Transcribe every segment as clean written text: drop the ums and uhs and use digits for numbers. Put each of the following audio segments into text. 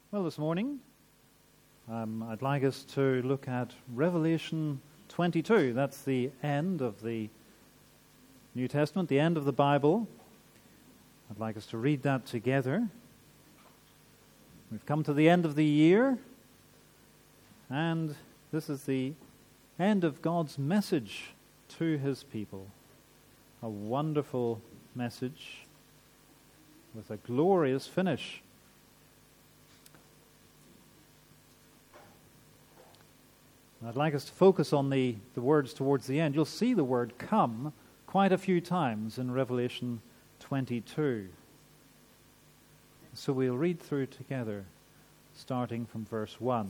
Well, this morning, I'd like us to look at Revelation 22. That's the end of the New Testament, the end of the Bible. I'd like us to read that together. We've come to the end of the year, and this is the end of God's message to His people. A wonderful message with a glorious finish. I'd like us to focus on the words towards the end. You'll see the word come quite a few times in Revelation 22. So we'll read through together, starting from verse 1.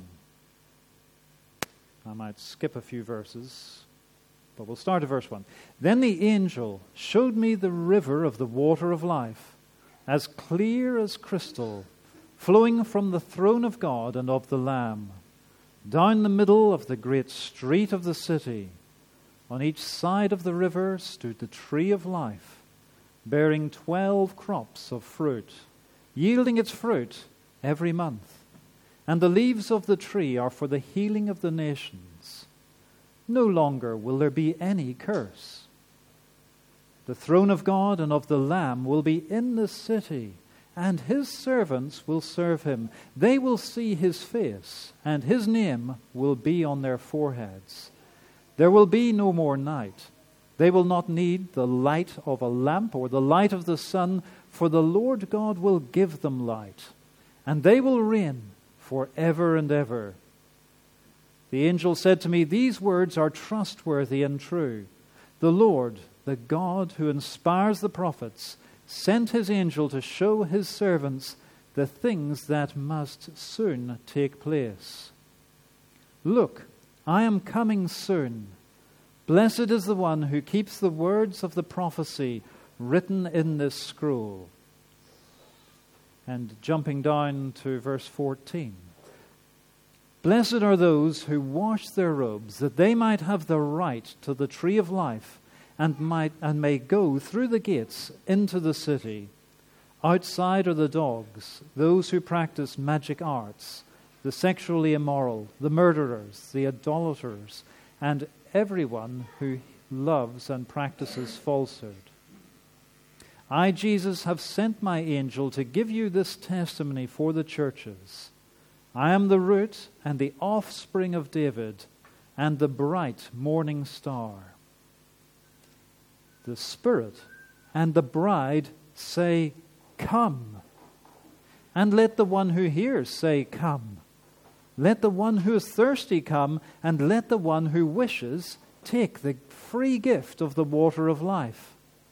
I might skip a few verses, but we'll start at verse 1. Then the angel showed me the river of the water of life, as clear as crystal, flowing from the throne of God and of the Lamb. Down the middle of the great street of the city, on each side of the river stood the tree of life, bearing 12 crops of fruit, yielding its fruit every month. And the leaves of the tree are for the healing of the nations. No longer will there be any curse. The throne of God and of the Lamb will be in the city, and His servants will serve Him. They will see His face, and His name will be on their foreheads. There will be no more night. They will not need the light of a lamp or the light of the sun, for the Lord God will give them light, and they will reign forever and ever. The angel said to me, "These words are trustworthy and true. The Lord, the God who inspires the prophets, sent His angel to show His servants the things that must soon take place. Look, I am coming soon. Blessed is the one who keeps the words of the prophecy written in this scroll." And jumping down to verse 14. Blessed are those who wash their robes, that they might have the right to the tree of life, and may go through the gates into the city. Outside are the dogs, those who practice magic arts, the sexually immoral, the murderers, the idolaters, and everyone who loves and practices falsehood. I, Jesus, have sent my angel to give you this testimony for the churches. I am the root and the offspring of David, and the bright morning star. The Spirit and the bride say, "Come." And let the one who hears say, "Come." Let the one who is thirsty come, and let the one who wishes take the free gift of the water of life.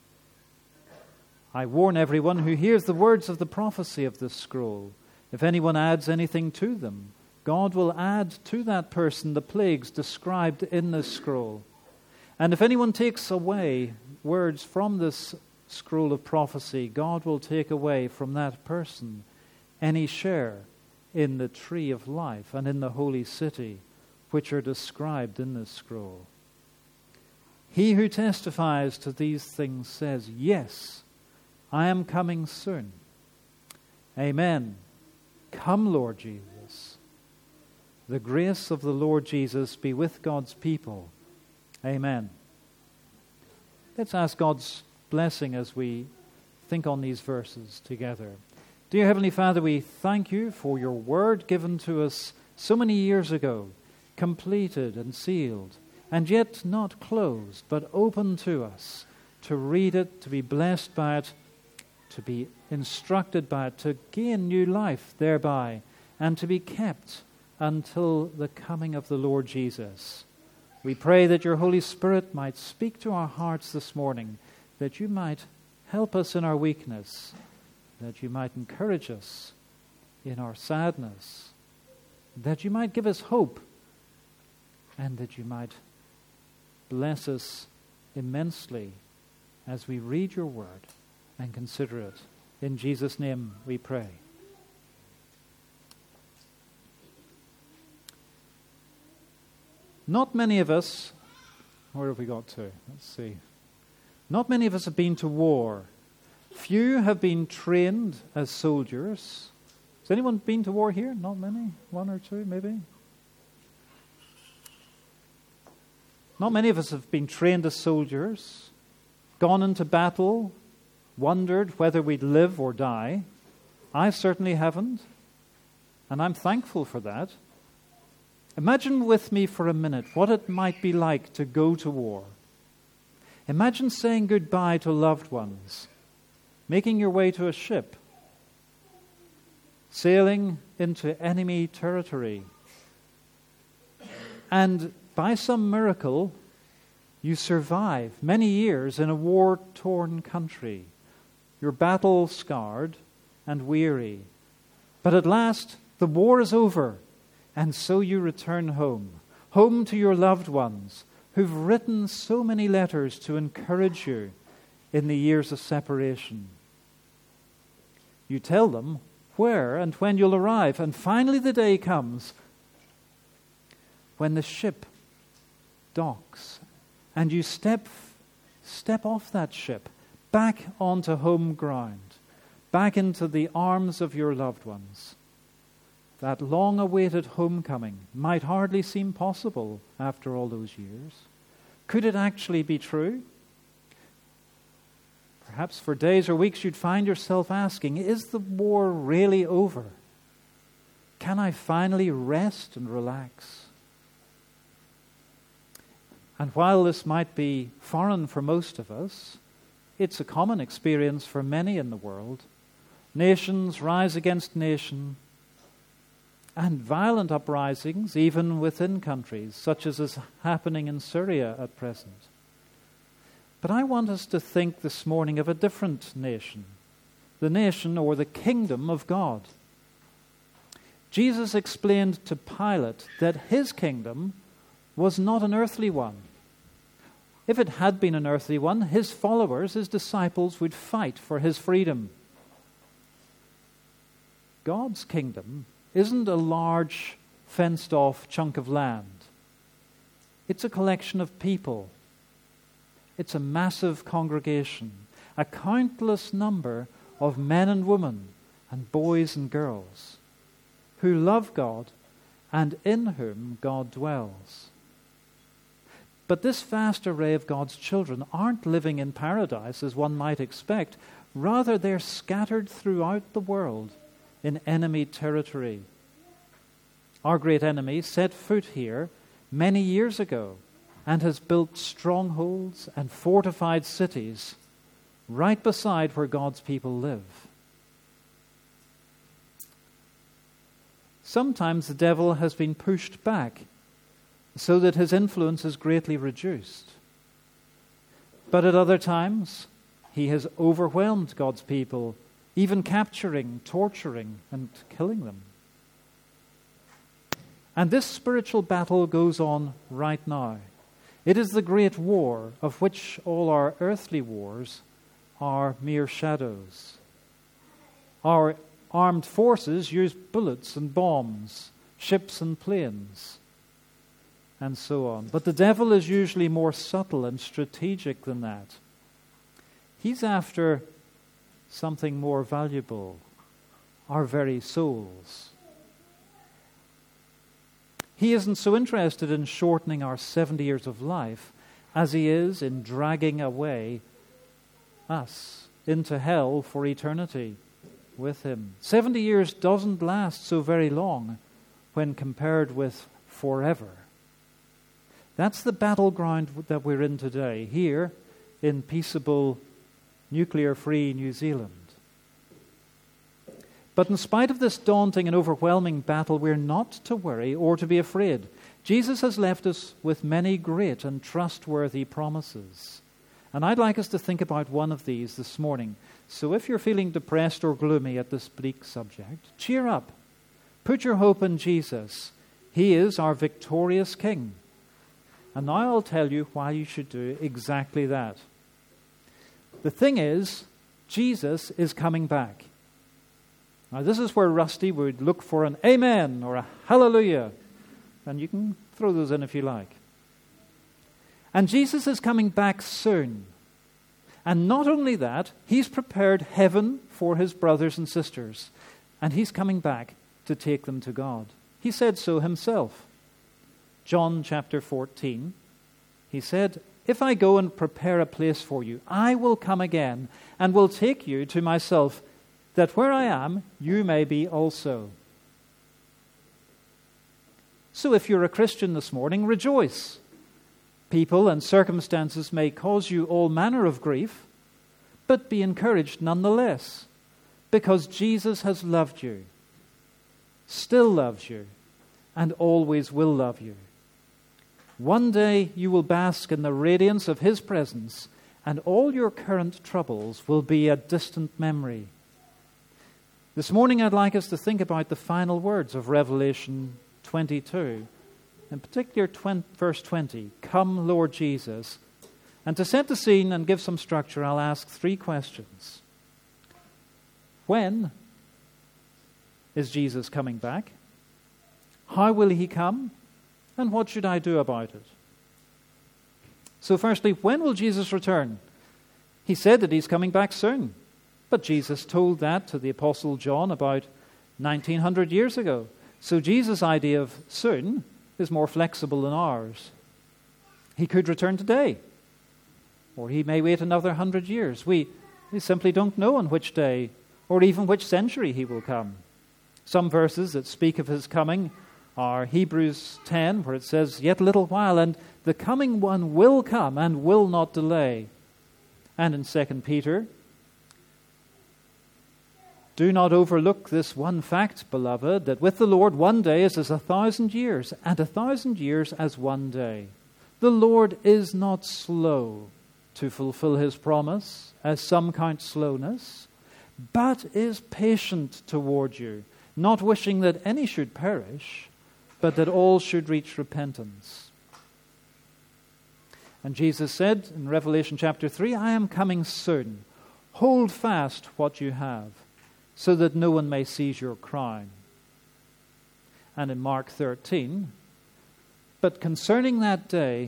I warn everyone who hears the words of the prophecy of this scroll. If anyone adds anything to them, God will add to that person the plagues described in this scroll. And if anyone takes away words from this scroll of prophecy, God will take away from that person any share in the tree of life and in the holy city, which are described in this scroll. He who testifies to these things says, "Yes, I am coming soon." Amen. Come, Lord Jesus. The grace of the Lord Jesus be with God's people. Amen. Let's ask God's blessing as we think on these verses together. Dear Heavenly Father, we thank you for your word given to us so many years ago, completed and sealed, and yet not closed, but open to us, to read it, to be blessed by it, to be instructed by it, to gain new life thereby, and to be kept until the coming of the Lord Jesus. We pray that your Holy Spirit might speak to our hearts this morning, that you might help us in our weakness, that you might encourage us in our sadness, that you might give us hope, and that you might bless us immensely as we read your word and consider it. In Jesus' name we pray. Not many of us, where have we got to? Let's see. Not many of us have been to war. Few have been trained as soldiers. Has anyone been to war here? Not many? One or two, maybe? Not many of us have been trained as soldiers, gone into battle, wondered whether we'd live or die. I certainly haven't, and I'm thankful for that. Imagine with me for a minute what it might be like to go to war. Imagine saying goodbye to loved ones, making your way to a ship, sailing into enemy territory, and by some miracle, you survive many years in a war-torn country. You're battle-scarred and weary. But at last, the war is over, and so you return home to your loved ones who've written so many letters to encourage you in the years of separation. You tell them where and when you'll arrive, and finally the day comes when the ship docks and you step off that ship back onto home ground, back into the arms of your loved ones. That long-awaited homecoming might hardly seem possible after all those years. Could it actually be true? Perhaps for days or weeks you'd find yourself asking, is the war really over? Can I finally rest and relax? And while this might be foreign for most of us, it's a common experience for many in the world. Nations rise against nation, and violent uprisings even within countries, such as is happening in Syria at present. But I want us to think this morning of a different nation, the nation or the kingdom of God. Jesus explained to Pilate that his kingdom was not an earthly one. If it had been an earthly one, his followers, his disciples, would fight for his freedom. God's kingdom isn't a large, fenced-off chunk of land. It's a collection of people. It's a massive congregation, a countless number of men and women and boys and girls who love God and in whom God dwells. But this vast array of God's children aren't living in paradise as one might expect. Rather, they're scattered throughout the world in enemy territory. Our great enemy set foot here many years ago and has built strongholds and fortified cities right beside where God's people live. Sometimes the devil has been pushed back so that his influence is greatly reduced. But at other times, he has overwhelmed God's people, even capturing, torturing, and killing them. And this spiritual battle goes on right now. It is the great war of which all our earthly wars are mere shadows. Our armed forces use bullets and bombs, ships and planes, and so on. But the devil is usually more subtle and strategic than that. He's after something more valuable, our very souls. He isn't so interested in shortening our 70 years of life as he is in dragging away us into hell for eternity with him. 70 years doesn't last so very long when compared with forever. That's the battleground that we're in today, here in peaceable, nuclear-free New Zealand. But in spite of this daunting and overwhelming battle, we're not to worry or to be afraid. Jesus has left us with many great and trustworthy promises. And I'd like us to think about one of these this morning. So if you're feeling depressed or gloomy at this bleak subject, cheer up. Put your hope in Jesus. He is our victorious King. And now I'll tell you why you should do exactly that. The thing is, Jesus is coming back. Now this is where Rusty would look for an amen or a hallelujah. And you can throw those in if you like. And Jesus is coming back soon. And not only that, he's prepared heaven for his brothers and sisters. and he's coming back to take them to God. He said so himself. John chapter 14, he said, "If I go and prepare a place for you, I will come again and will take you to myself, that where I am, you may be also." So if you're a Christian this morning, rejoice. People and circumstances may cause you all manner of grief, but be encouraged nonetheless, because Jesus has loved you, still loves you, and always will love you. One day you will bask in the radiance of His presence, and all your current troubles will be a distant memory. This morning I'd like us to think about the final words of Revelation 22, in particular verse 20, "Come, Lord Jesus." And to set the scene and give some structure, I'll ask 3 questions. When is Jesus coming back? How will He come? And what should I do about it? So firstly, when will Jesus return? He said that He's coming back soon. But Jesus told that to the Apostle John about 1900 years ago. So Jesus' idea of soon is more flexible than ours. He could return today, or He may wait another 100 years. We simply don't know on which day or even which century He will come. Some verses that speak of His coming are Hebrews 10, where it says, "Yet a little while, and the coming one will come and will not delay." And in 2 Peter, "Do not overlook this one fact, beloved, that with the Lord 1 day is as 1,000 years, and 1,000 years as 1 day. The Lord is not slow to fulfill His promise, as some count slowness, but is patient toward you, not wishing that any should perish, but that all should reach repentance." And Jesus said in Revelation chapter 3, "I am coming soon. Hold fast what you have, so that no one may seize your crown." And in Mark 13, "But concerning that day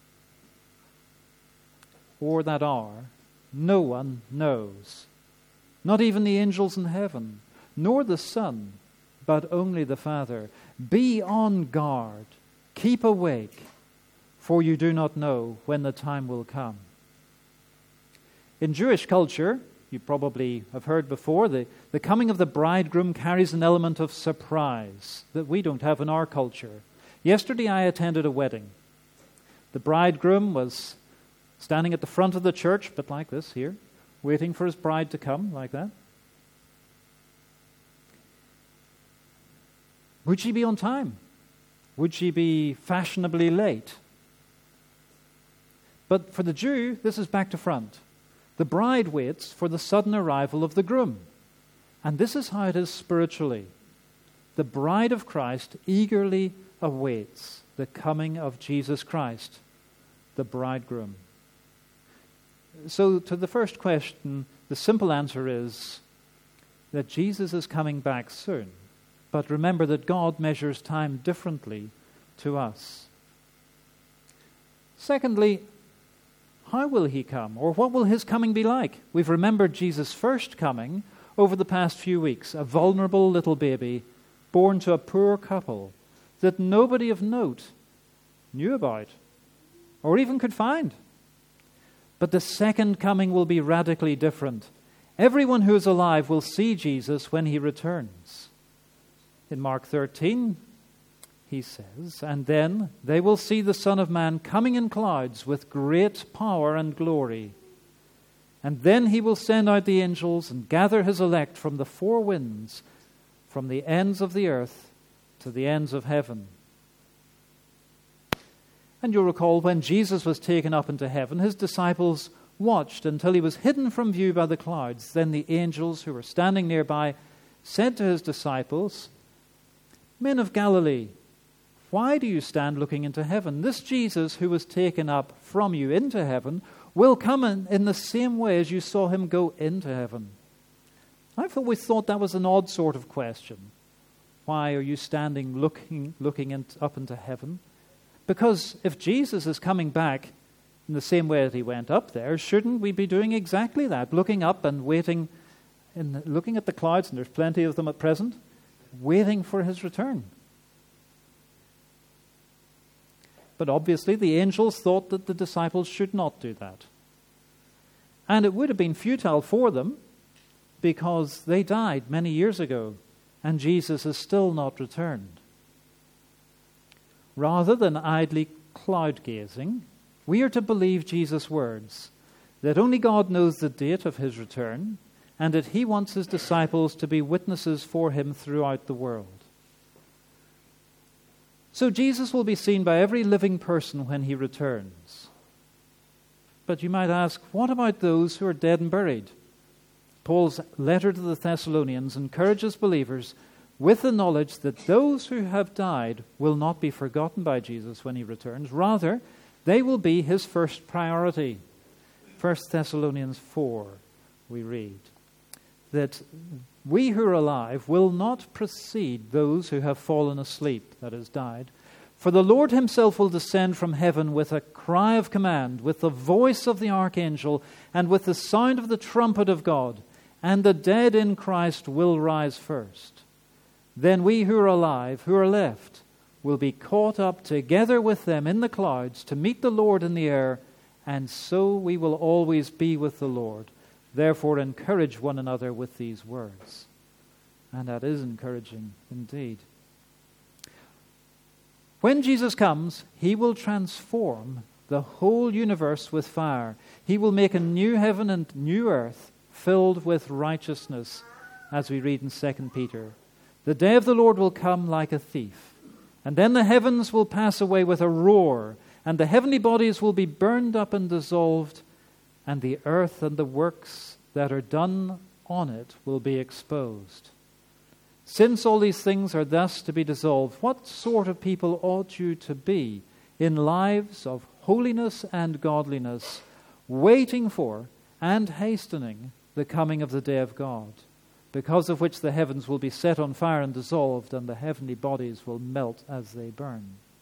or that hour, no one knows, not even the angels in heaven, nor the Son, but only the Father. Be on guard, keep awake, for you do not know when the time will come." In Jewish culture, you probably have heard before, the coming of the bridegroom carries an element of surprise that we don't have in our culture. Yesterday I attended a wedding. The bridegroom was standing at the front of the church, but like this here, waiting for his bride to come, like that. Would she be on time? Would she be fashionably late? But for the Jew, this is back to front. The bride waits for the sudden arrival of the groom. And this is how it is spiritually. The bride of Christ eagerly awaits the coming of Jesus Christ, the bridegroom. So to the first question, the simple answer is that Jesus is coming back soon. But remember that God measures time differently to us. Secondly, how will He come? Or what will His coming be like? We've remembered Jesus' first coming over the past few weeks, a vulnerable little baby born to a poor couple that nobody of note knew about or even could find. But the second coming will be radically different. Everyone who is alive will see Jesus when He returns. In Mark 13, He says, "And then they will see the Son of Man coming in clouds with great power and glory. And then He will send out the angels and gather His elect from the 4 winds, from the ends of the earth to the ends of heaven." And you'll recall when Jesus was taken up into heaven, His disciples watched until He was hidden from view by the clouds. Then the angels who were standing nearby said to His disciples, "Men of Galilee, why do you stand looking into heaven? This Jesus who was taken up from you into heaven will come in the same way as you saw Him go into heaven." I've always thought that was an odd sort of question. Why are you standing looking up into heaven? Because if Jesus is coming back in the same way that He went up there, shouldn't we be doing exactly that, looking up and waiting looking at the clouds, and there's plenty of them at present, waiting for his return. But obviously the angels thought that the disciples should not do that. And it would have been futile for them because they died many years ago and Jesus has still not returned. Rather than idly cloud gazing, we are to believe Jesus' words that only God knows the date of his return and that he wants his disciples to be witnesses for him throughout the world. So Jesus will be seen by every living person when he returns. But you might ask, what about those who are dead and buried? Paul's letter to the Thessalonians encourages believers with the knowledge that those who have died will not be forgotten by Jesus when he returns. Rather, they will be his first priority. 1 Thessalonians 4, we read, that we who are alive will not precede those who have fallen asleep, that is, died. For the Lord himself will descend from heaven with a cry of command, with the voice of the archangel, and with the sound of the trumpet of God, and the dead in Christ will rise first. Then we who are alive, who are left, will be caught up together with them in the clouds to meet the Lord in the air, and so we will always be with the Lord. Therefore, encourage one another with these words. And that is encouraging indeed. When Jesus comes, he will transform the whole universe with fire. He will make a new heaven and new earth filled with righteousness, as we read in 2 Peter. The day of the Lord will come like a thief, and then the heavens will pass away with a roar, and the heavenly bodies will be burned up and dissolved, and the earth and the works that are done on it will be exposed. Since all these things are thus to be dissolved, what sort of people ought you to be in lives of holiness and godliness, waiting for and hastening the coming of the day of God, because of which the heavens will be set on fire and dissolved, and the heavenly bodies will melt as they burn?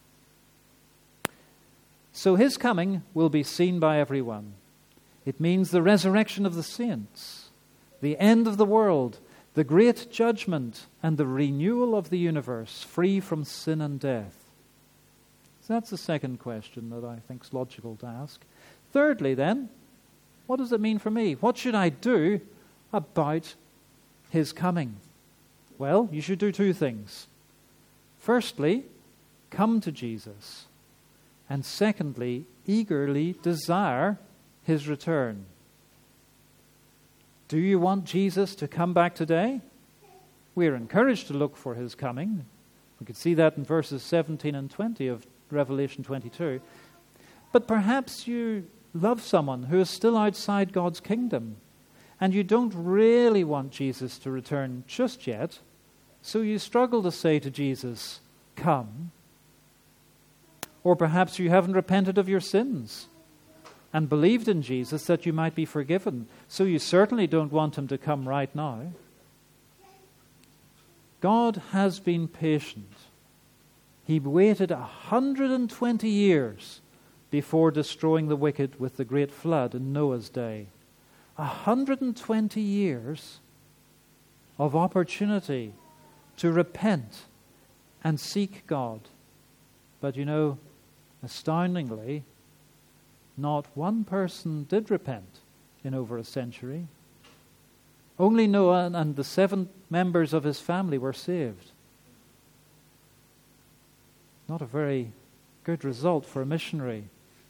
So his coming will be seen by everyone. It means the resurrection of the saints, the end of the world, the great judgment, and the renewal of the universe, free from sin and death. So that's the second question that I think is logical to ask. Thirdly, then, what does it mean for me? What should I do about his coming? Well, you should do two things. Firstly, come to Jesus. And secondly, eagerly desire his return. Do you want Jesus to come back today? We are encouraged to look for his coming. We could see that in verses 17 and 20 of Revelation 22. But perhaps you love someone who is still outside God's kingdom, and you don't really want Jesus to return just yet, so you struggle to say to Jesus, "Come." Or perhaps you haven't repented of your sins and believed in Jesus that you might be forgiven, so you certainly don't want him to come right now. God has been patient. He waited 120 years before destroying the wicked with the great flood in Noah's day. 120 years of opportunity to repent and seek God. But you know, astoundingly, not one person did repent in over a century. Only Noah and the 7 members of his family were saved. Not a very good result for a missionary.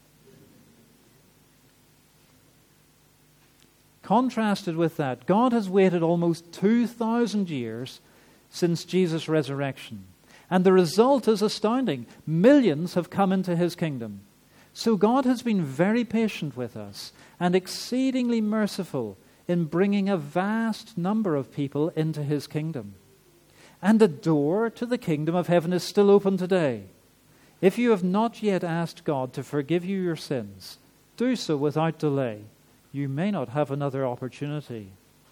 Contrasted with that, God has waited almost 2,000 years since Jesus' resurrection. And the result is astounding. Millions have come into his kingdom. So God has been very patient with us and exceedingly merciful in bringing a vast number of people into his kingdom. And the door to the kingdom of heaven is still open today. If you have not yet asked God to forgive you your sins, do so without delay. You may not have another opportunity.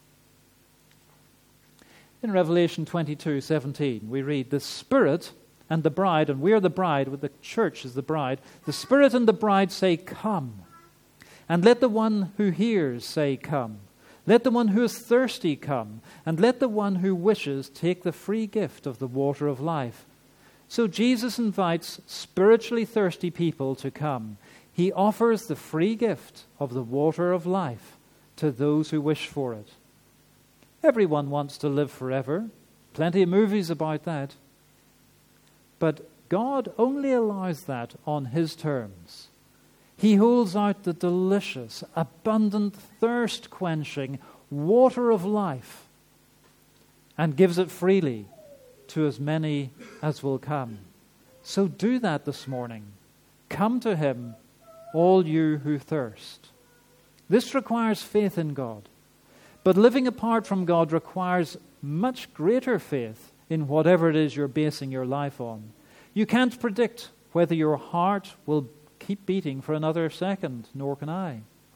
In Revelation 22:17, we read, "The Spirit and the bride," and we are the bride, with the church is the bride, "the Spirit and the bride say, 'Come.' And let the one who hears say, 'Come.' Let the one who is thirsty come, and let the one who wishes take the free gift of the water of life. So Jesus invites spiritually thirsty people to come. He offers the free gift of the water of life to those who wish for it. Everyone wants to live forever. Plenty of movies about that. But God only allows that on His terms. He holds out the delicious, abundant, thirst-quenching water of life and gives it freely to as many as will come. So do that this morning. Come to Him, all you who thirst. This requires faith in God. But living apart from God requires much greater faith in whatever it is you're basing your life on. You can't predict whether your heart will keep beating for another second, nor can I.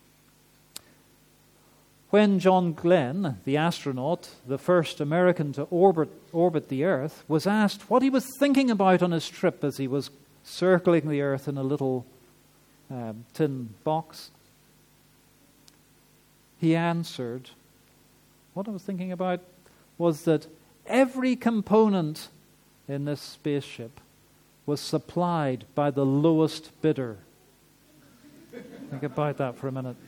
When John Glenn, the astronaut, the first American to orbit the Earth, was asked what he was thinking about on his trip as he was circling the Earth in a little tin box, he answered, what I was thinking about was that every component in this spaceship was supplied by the lowest bidder. Think about that for a minute.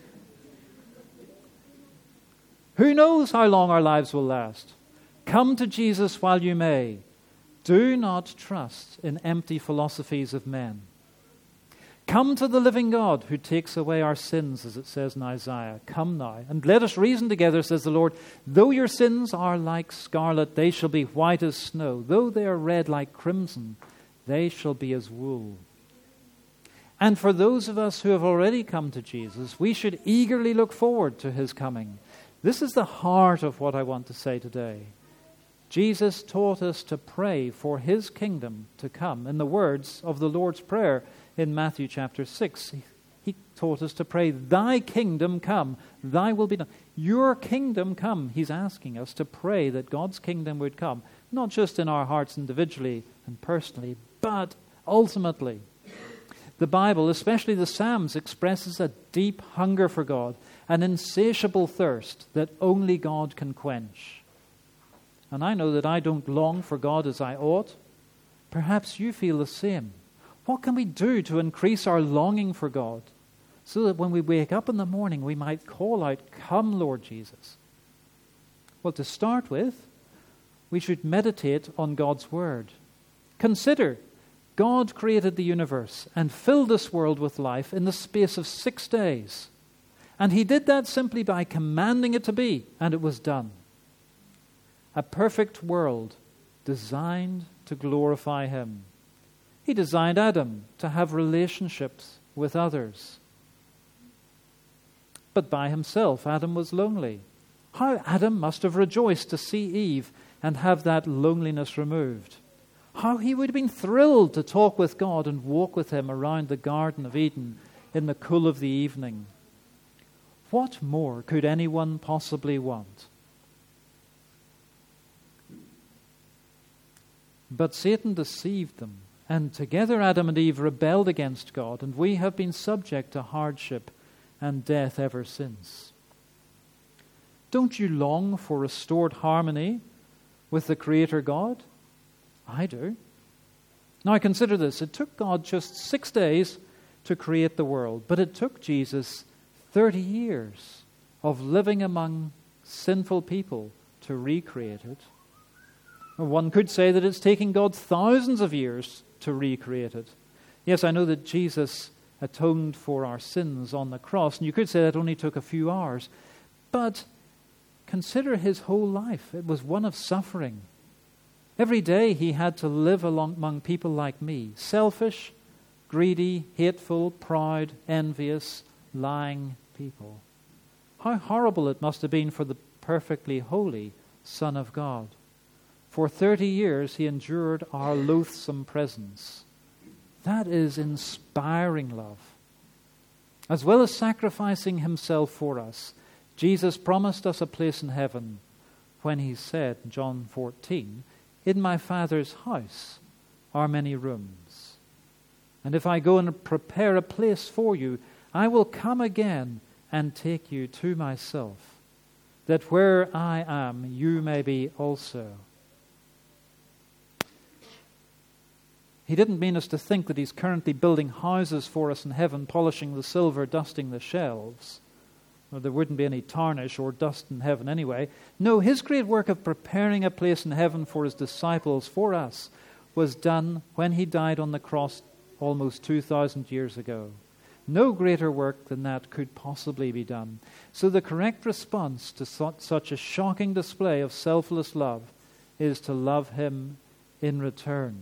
Who knows how long our lives will last? Come to Jesus while you may. Do not trust in empty philosophies of men. Come to the living God who takes away our sins, as it says in Isaiah. Come now, and let us reason together, says the Lord. Though your sins are like scarlet, they shall be white as snow. Though they are red like crimson, they shall be as wool. And for those of us who have already come to Jesus, we should eagerly look forward to His coming. This is the heart of what I want to say today. Jesus taught us to pray for His kingdom to come. In the words of the Lord's Prayer in Matthew chapter 6, He taught us to pray, Thy kingdom come, Thy will be done. Your kingdom come. He's asking us to pray that God's kingdom would come, not just in our hearts individually and personally, but ultimately. The Bible, especially the Psalms, expresses a deep hunger for God, an insatiable thirst that only God can quench. And I know that I don't long for God as I ought. Perhaps you feel the same. What can we do to increase our longing for God so that when we wake up in the morning we might call out, Come, Lord Jesus? Well, to start with, we should meditate on God's Word. Consider, God created the universe and filled this world with life in the space of 6 days. And He did that simply by commanding it to be, and it was done. A perfect world designed to glorify Him. He designed Adam to have relationships with others. But by himself, Adam was lonely. How Adam must have rejoiced to see Eve and have that loneliness removed. How he would have been thrilled to talk with God and walk with Him around the Garden of Eden in the cool of the evening. What more could anyone possibly want? But Satan deceived them, and together Adam and Eve rebelled against God, and we have been subject to hardship and death ever since. Don't you long for restored harmony with the Creator God? I do. Now consider this. It took God just 6 days to create the world, but it took Jesus 30 years of living among sinful people to recreate it. One could say that it's taking God thousands of years to recreate it. Yes, I know that Jesus atoned for our sins on the cross, and you could say that only took a few hours. But consider His whole life. It was one of suffering. Every day He had to live among people like me, selfish, greedy, hateful, proud, envious, lying people. How horrible it must have been for the perfectly holy Son of God. For 30 years He endured our loathsome presence. That is inspiring love. As well as sacrificing Himself for us, Jesus promised us a place in heaven when He said in John 14, In my Father's house are many rooms. And if I go and prepare a place for you, I will come again and take you to myself, that where I am, you may be also. He didn't mean us to think that he's currently building houses for us in heaven, polishing the silver, dusting the shelves. Well, there wouldn't be any tarnish or dust in heaven anyway. No, his great work of preparing a place in heaven for his disciples, for us, was done when he died on the cross almost 2,000 years ago. No greater work than that could possibly be done. So the correct response to such a shocking display of selfless love is to love him in return.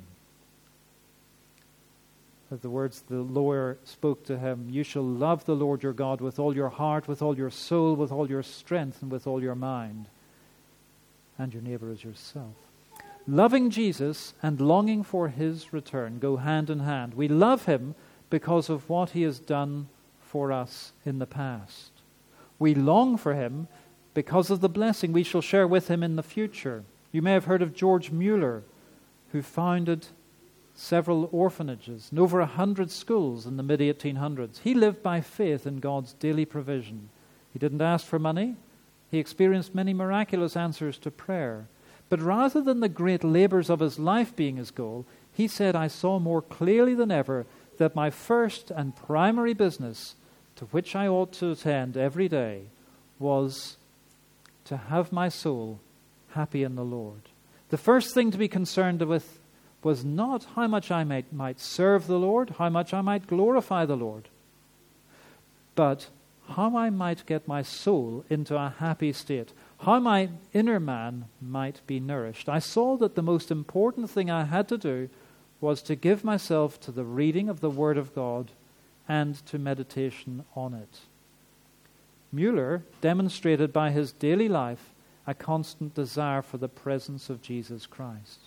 The words the lawyer spoke to him, you shall love the Lord your God with all your heart, with all your soul, with all your strength, and with all your mind, and your neighbor as yourself. Loving Jesus and longing for his return go hand in hand. We love him because of what he has done for us in the past. We long for him because of the blessing we shall share with him in the future. You may have heard of George Mueller, who founded several orphanages and over 100 schools in the mid-1800s. He lived by faith in God's daily provision. He didn't ask for money. He experienced many miraculous answers to prayer. But rather than the great labors of his life being his goal, he said, I saw more clearly than ever that my first and primary business, to which I ought to attend every day, was to have my soul happy in the Lord. The first thing to be concerned with was not how much I might serve the Lord, how much I might glorify the Lord, but how I might get my soul into a happy state, how my inner man might be nourished. I saw that the most important thing I had to do was to give myself to the reading of the Word of God and to meditation on it. Mueller demonstrated by his daily life a constant desire for the presence of Jesus Christ.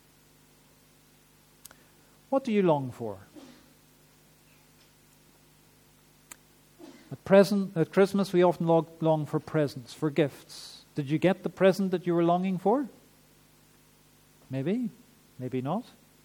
What do you long for? At Christmas, we often long for presents, for gifts. Did you get the present that you were longing for? Maybe, maybe not.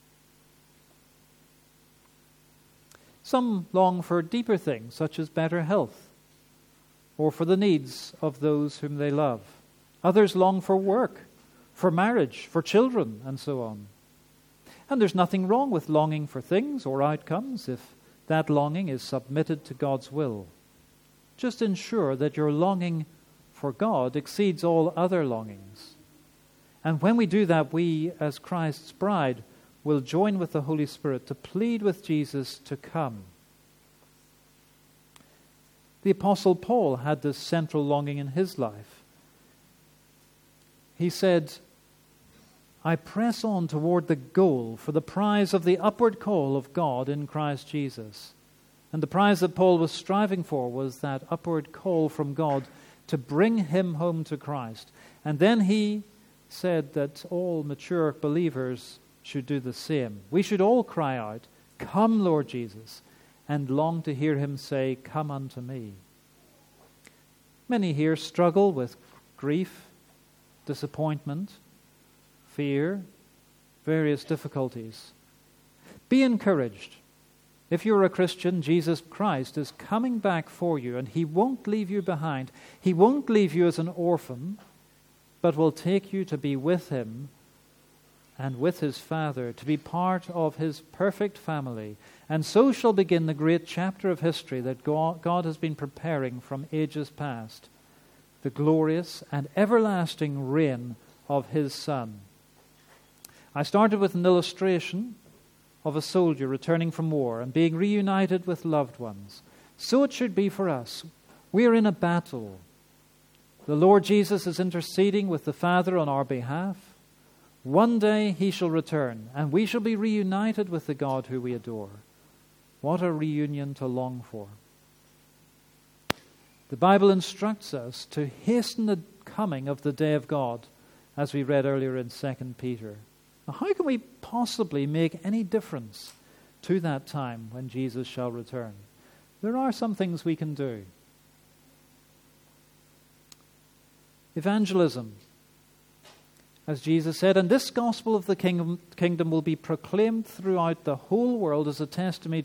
Some long for deeper things, such as better health, or for the needs of those whom they love. Others long for work, for marriage, for children, and so on. And there's nothing wrong with longing for things or outcomes if that longing is submitted to God's will. Just ensure that your longing for God exceeds all other longings. And when we do that, we, as Christ's bride, will join with the Holy Spirit to plead with Jesus to come. The Apostle Paul had this central longing in his life. He said, I press on toward the goal for the prize of the upward call of God in Christ Jesus. And the prize that Paul was striving for was that upward call from God to bring him home to Christ. And then he said that all mature believers should do the same. We should all cry out, Come, Lord Jesus, and long to hear him say, Come unto me. Many here struggle with grief, disappointment, fear, various difficulties. Be encouraged. If you're a Christian, Jesus Christ is coming back for you, and he won't leave you behind. He won't leave you as an orphan, but will take you to be with him and with his Father, to be part of his perfect family. And so shall begin the great chapter of history that God has been preparing from ages past, the glorious and everlasting reign of his Son. I started with an illustration of a soldier returning from war and being reunited with loved ones. So it should be for us. We are in a battle. The Lord Jesus is interceding with the Father on our behalf. One day he shall return, and we shall be reunited with the God who we adore. What a reunion to long for. The Bible instructs us to hasten the coming of the day of God, as we read earlier in 2 Peter. Now, how can we possibly make any difference to that time when Jesus shall return? There are some things we can do. Evangelism. As Jesus said, and this gospel of the kingdom will be proclaimed throughout the whole world as a testimony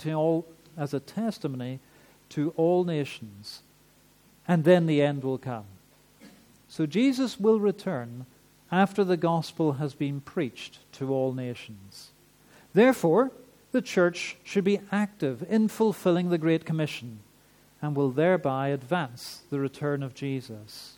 to all nations, and then the end will come. So Jesus will return after the gospel has been preached to all nations. Therefore, the church should be active in fulfilling the Great Commission and will thereby advance the return of Jesus.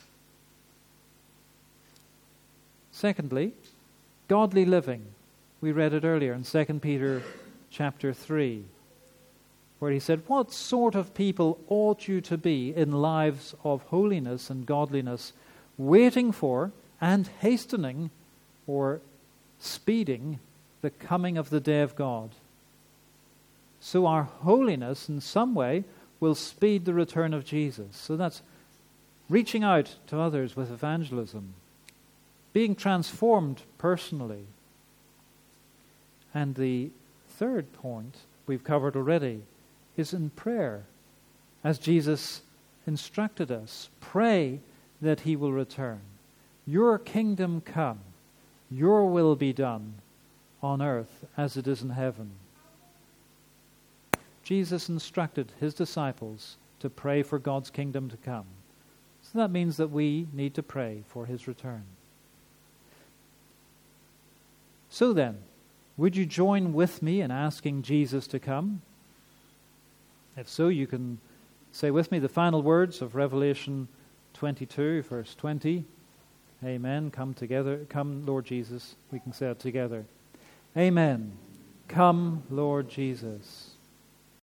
Secondly, godly living. We read it earlier in 2 Peter chapter 3, where he said, "What sort of people ought you to be in lives of holiness and godliness, waiting for and hastening or speeding the coming of the day of God?" So our holiness in some way will speed the return of Jesus. So that's reaching out to others with evangelism, being transformed personally. And the third point we've covered already is in prayer, as Jesus instructed us. Pray that he will return. Your kingdom come, your will be done on earth as it is in heaven. Jesus instructed his disciples to pray for God's kingdom to come. So that means that we need to pray for his return. So then, would you join with me in asking Jesus to come? If so, you can say with me the final words of Revelation 22, verse 20. Amen. Come together. Come, Lord Jesus. We can say it together. Amen. Come, Lord Jesus.